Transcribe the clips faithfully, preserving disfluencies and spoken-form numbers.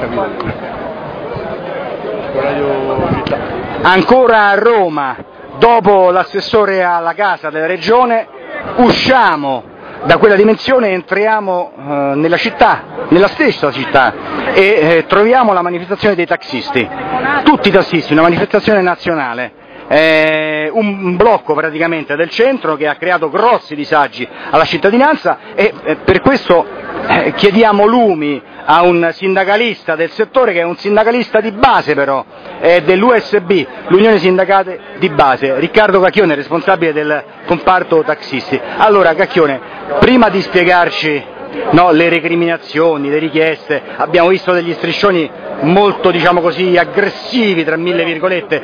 Ancora a Roma, dopo l'assessore alla casa della regione, usciamo da quella dimensione e entriamo eh, nella città, nella stessa città, e eh, troviamo la manifestazione dei taxisti, tutti i tassisti, una manifestazione nazionale. Eh, un blocco praticamente del centro che ha creato grossi disagi alla cittadinanza e eh, per questo eh, chiediamo lumi a un sindacalista del settore che è un sindacalista di base però, è dell'U S B, l'Unione Sindacate di Base, Riccardo Cacchione, responsabile del comparto taxisti. Allora Cacchione, prima di spiegarci no, le recriminazioni, le richieste, abbiamo visto degli striscioni molto, diciamo così, aggressivi, tra mille virgolette,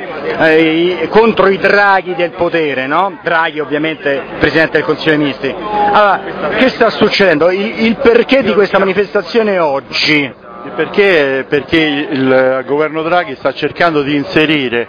eh, contro i draghi del potere, no? Draghi ovviamente Presidente del Consiglio dei Ministri. Allora, che sta succedendo? Il, il perché di questa manifestazione oggi? Perché? Perché il governo Draghi sta cercando di inserire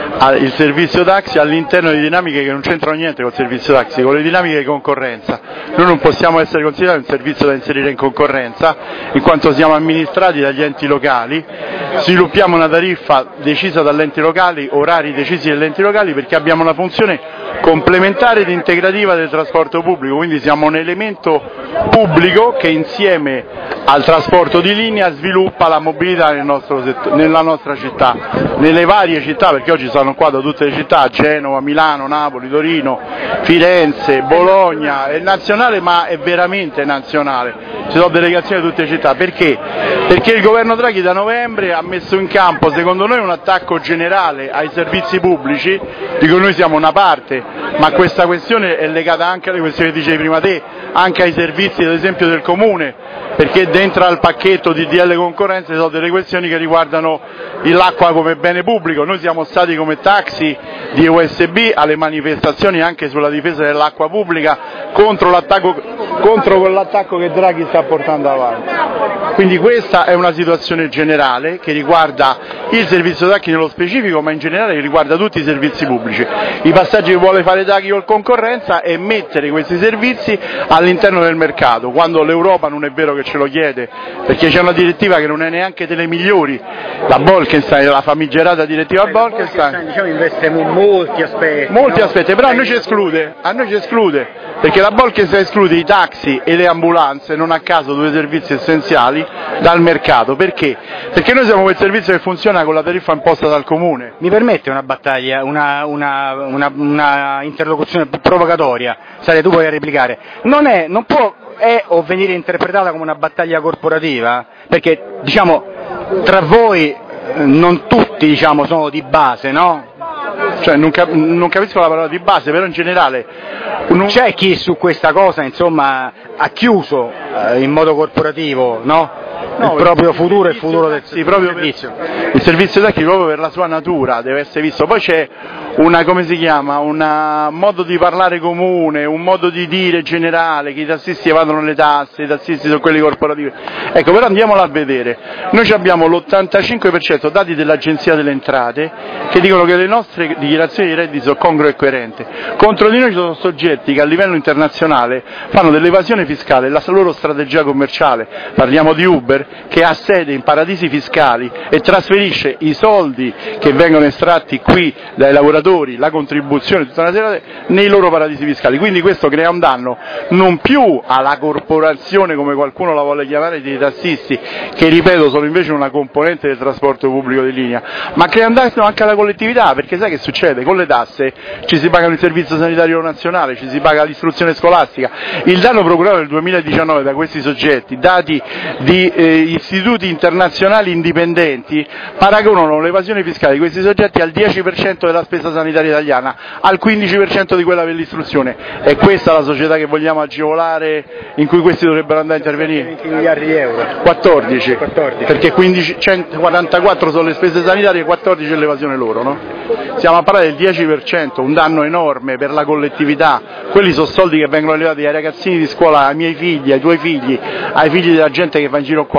il servizio taxi all'interno di dinamiche che non c'entrano niente col servizio taxi, con le dinamiche di concorrenza. Noi non possiamo essere considerati un servizio da inserire in concorrenza, in quanto siamo amministrati dagli enti locali, sviluppiamo una tariffa decisa dagli enti locali, orari decisi dagli enti locali, perché abbiamo una funzione complementare ed integrativa del trasporto pubblico, quindi siamo un elemento pubblico che insieme al trasporto di linea sviluppa la mobilità nel nostro settore, nella nostra città, nelle varie città, perché oggi sono qua da tutte le città, Genova, Milano, Napoli, Torino, Firenze, Bologna, è nazionale ma è veramente nazionale, ci sono delegazioni da tutte le città, perché? Perché il governo Draghi da novembre ha messo in campo secondo noi un attacco generale ai servizi pubblici, di cui noi siamo una parte, ma questa questione è legata anche alle questioni che dicevi prima te, anche ai servizi ad esempio del comune, perché dentro al pacchetto di D L concorrenza ci sono delle questioni che riguardano l'acqua come bene pubblico. Noi siamo stati come taxi di U S B alle manifestazioni anche sulla difesa dell'acqua pubblica contro l'attacco, contro quell'attacco che Draghi sta portando avanti. Quindi questa è una situazione generale che riguarda il servizio taxi nello specifico, ma in generale che riguarda tutti i servizi pubblici. I passaggi che vuole fare Draghi con concorrenza è mettere questi servizi all'interno del mercato, quando l'Europa non è vero che ce lo chiede, perché c'è una direttiva che non è neanche delle migliori, la Bolkestein, la famigerata direttiva Bolkestein, diciamo investe molti aspetti. Molti no? aspetti, però a noi ci esclude, a noi ci esclude, perché la Bolkestein esclude i taxi e le ambulanze, non a caso due servizi essenziali, dal mercato. Perché? Perché noi siamo quel servizio che funziona con la tariffa imposta dal comune. Mi permette una battaglia, una, una, una, una interlocuzione provocatoria, Sare, tu puoi replicare, non è, non può è o venire interpretata come una battaglia corporativa, perché diciamo tra voi non tutti diciamo sono di base, no? Cioè non, cap- non capisco la parola di base, però in generale non... c'è chi su questa cosa insomma ha chiuso eh, in modo corporativo, no? No, il proprio futuro e il futuro del sì, proprio servizio. Per, il servizio tecnico proprio per la sua natura deve essere visto. Poi c'è una, come si chiama, un modo di parlare comune, un modo di dire generale, che i tassisti evadono le tasse, i tassisti sono quelli corporativi. Ecco, però andiamolo a vedere. Noi abbiamo l'ottantacinque per cento dati dell'Agenzia delle Entrate che dicono che le nostre dichiarazioni di reddito sono congrue e coerenti. Contro di noi ci sono soggetti che a livello internazionale fanno dell'evasione fiscale la loro strategia commerciale. Parliamo di Uber, che ha sede in paradisi fiscali e trasferisce i soldi che vengono estratti qui dai lavoratori, la contribuzione, tutta una serie di, nei loro paradisi fiscali. Quindi questo crea un danno non più alla corporazione, come qualcuno la vuole chiamare, dei tassisti, che ripeto sono invece una componente del trasporto pubblico di linea, ma crea un danno anche alla collettività, perché sai che succede? Con le tasse ci si paga il servizio sanitario nazionale, ci si paga l'istruzione scolastica. Il danno procurato nel duemiladiciannove da questi soggetti, dati di eh, istituti internazionali indipendenti, paragonano l'evasione fiscale di questi soggetti al dieci per cento della spesa sanitaria italiana, al quindici per cento di quella per l'istruzione. È questa la società che vogliamo agevolare, in cui questi dovrebbero andare a intervenire? venti miliardi di euro. quattordici, quattordici. Perché quindici, centoquarantaquattro sono le spese sanitarie e quattordici è l'evasione loro, no? Stiamo a parlare del dieci per cento, un danno enorme per la collettività. Quelli sono soldi che vengono elevati ai ragazzini di scuola, ai miei figli, ai tuoi figli, ai figli della gente che va in giro qua.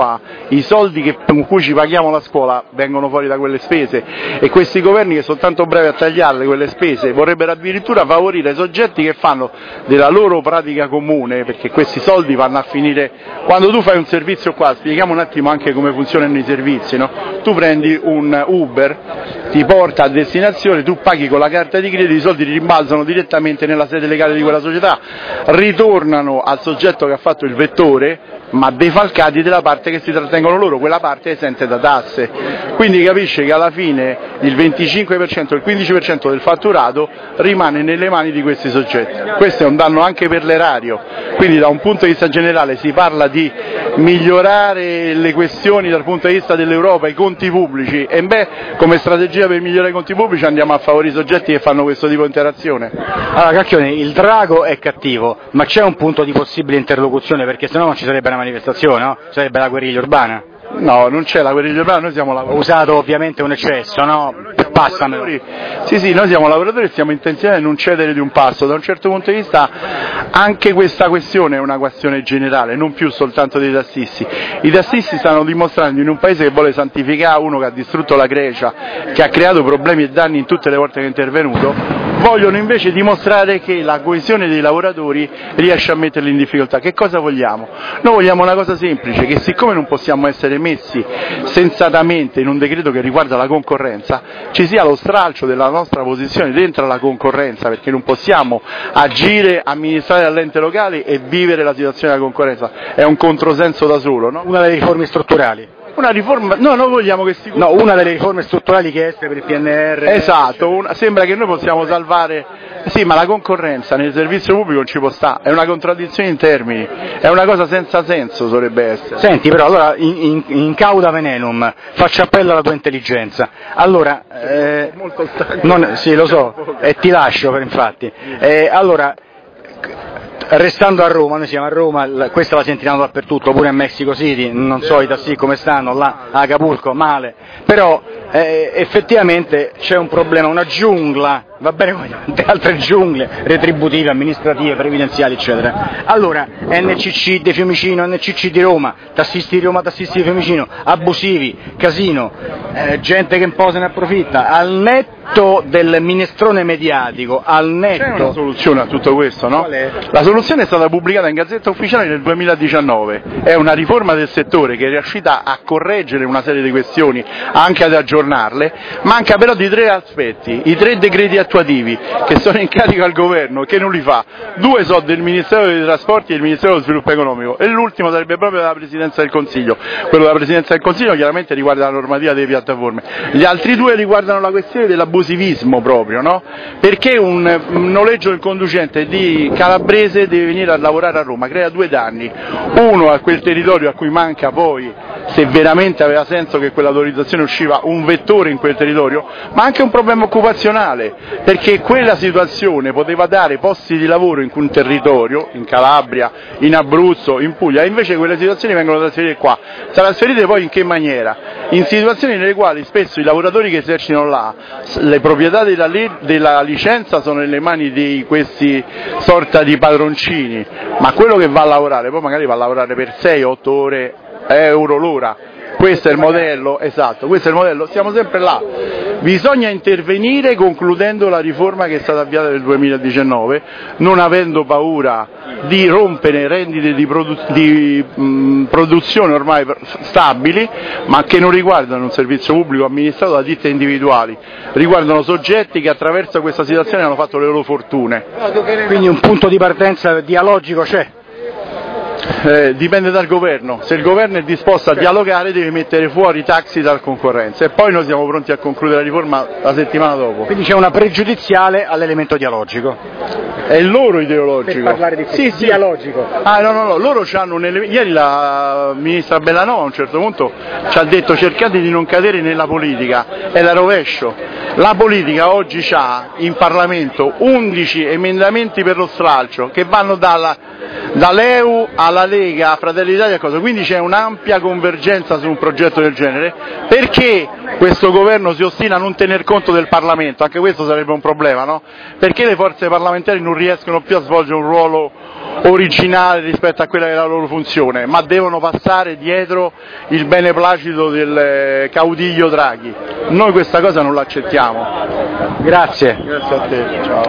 qua i soldi che, con cui ci paghiamo la scuola vengono fuori da quelle spese, e questi governi che sono tanto bravi a tagliarle quelle spese vorrebbero addirittura favorire soggetti che fanno della loro pratica comune, perché questi soldi vanno a finire. Quando tu fai un servizio qua, spieghiamo un attimo anche come funzionano i servizi, no? Tu prendi un Uber, ti porta a destinazione, tu paghi con la carta di credito, i soldi rimbalzano direttamente nella sede legale di quella società, ritornano al soggetto che ha fatto il vettore, ma defalcati della parte che si trattengono loro, quella parte è esente da tasse. Quindi capisce che alla fine il venticinque per cento, il quindici per cento del fatturato rimane nelle mani di questi soggetti. Questo è un danno anche per l'erario, quindi da un punto di vista generale si parla di migliorare le questioni dal punto di vista dell'Europa, i conti pubblici, e beh, come strategia per migliorare i conti pubblici andiamo a favorire i soggetti che fanno questo tipo di interazione. Allora Cacchione, il drago è cattivo, ma c'è un punto di possibile interlocuzione, perché sennò non ci sarebbe una manifestazione, no? Ci sarebbe la guerriglia urbana. No, non c'è la guerriglia urbana, noi siamo lavoratori. Ho usato ovviamente un eccesso, no? Passamelo. Sì, sì, noi siamo lavoratori e siamo intenzionati a non cedere di un passo. Da un certo punto di vista anche questa questione è una questione generale, non più soltanto dei tassisti. I tassisti stanno dimostrando in un paese che vuole santificare, uno che ha distrutto la Grecia, che ha creato problemi e danni in tutte le volte che è intervenuto, vogliono invece dimostrare che la coesione dei lavoratori riesce a metterli in difficoltà. Che cosa vogliamo? Noi vogliamo una cosa semplice, che siccome non possiamo essere messi sensatamente in un decreto che riguarda la concorrenza, ci sia lo stralcio della nostra posizione dentro la concorrenza, perché non possiamo agire, amministrare all'ente locale e vivere la situazione della concorrenza, è un controsenso da solo, no? Una delle riforme strutturali. Una riforma, no, noi vogliamo che si... No, una delle riforme strutturali chieste per il P N R. Esatto, una, sembra che noi possiamo salvare, sì, ma la concorrenza nel servizio pubblico non ci può stare, è una contraddizione in termini, è una cosa senza senso dovrebbe essere. Senti, però allora in, in, in cauda venenum, faccio appello alla tua intelligenza. Allora, eh, molto stanco. Non, sì, lo so, e ti lascio per infatti. Eh, allora, restando a Roma, noi siamo a Roma, questa la sentiamo dappertutto, pure a Mexico City, non so i tassi come stanno, là a Acapulco, male, però eh, effettivamente c'è un problema, una giungla, va bene come tante altre giungle, retributive, amministrative, previdenziali, eccetera. Allora, N C C di Fiumicino, N C C di Roma, tassisti di Roma, tassisti di Fiumicino, abusivi, casino, eh, gente che un po' se ne approfitta, al netto del minestrone mediatico, al netto... C'è una soluzione a tutto questo, no? Qual è? La soluzione è stata pubblicata in Gazzetta Ufficiale nel duemiladiciannove, è una riforma del settore che è riuscita a correggere una serie di questioni, anche ad aggiornarle, manca però di tre aspetti, i tre decreti attuativi che sono in carico al governo, che non li fa, due sono del Ministero dei Trasporti e del Ministero dello Sviluppo Economico, e l'ultimo sarebbe proprio della Presidenza del Consiglio. Quello della Presidenza del Consiglio chiaramente riguarda la normativa delle piattaforme, gli altri due riguardano la questione dell'abusivismo proprio, no? Perché un, un noleggio del conducente di calabrese deve venire a lavorare a Roma, crea due danni, uno a quel territorio a cui manca poi, se veramente aveva senso che quell'autorizzazione usciva, un vettore in quel territorio, ma anche un problema occupazionale, perché quella situazione poteva dare posti di lavoro in un territorio, in Calabria, in Abruzzo, in Puglia, e invece quelle situazioni vengono trasferite qua. Trasferite poi in che maniera? In situazioni nelle quali spesso i lavoratori che esercitano là, le proprietà della, della licenza sono nelle mani di questi sorta di padroncini, ma quello che va a lavorare poi magari va a lavorare per sei otto ore euro l'ora. Questo è il modello, esatto, questo è il modello, siamo sempre là. Bisogna intervenire concludendo la riforma che è stata avviata nel duemiladiciannove, non avendo paura di rompere rendite di, produ- di mh, produzione ormai stabili, ma che non riguardano un servizio pubblico amministrato da ditte individuali, riguardano soggetti che attraverso questa situazione hanno fatto le loro fortune. Quindi un punto di partenza dialogico c'è? Eh, dipende dal governo, se il governo è disposto a dialogare deve mettere fuori i taxi dalla concorrenza, e poi noi siamo pronti a concludere la riforma la settimana dopo. Quindi c'è una pregiudiziale all'elemento dialogico? È il loro ideologico. Per parlare di sì, sì. dialogico. Ah no, no, no, loro hanno un elemento. Ieri la ministra Bellanova a un certo punto ci ha detto cercate di non cadere nella politica, è la rovescio. La politica oggi ha in Parlamento undici emendamenti per lo stralcio che vanno dalla, dall'E U alla Lega, a Fratelli d'Italia, cosa. Quindi c'è un'ampia convergenza su un progetto del genere. Perché questo governo si ostina a non tener conto del Parlamento? Anche questo sarebbe un problema, no? Perché le forze parlamentari non riescono più a svolgere un ruolo originale rispetto a quella che è la loro funzione, ma devono passare dietro il beneplacito del caudiglio Draghi. Noi questa cosa non l'accettiamo. Grazie. Grazie a te. Ciao.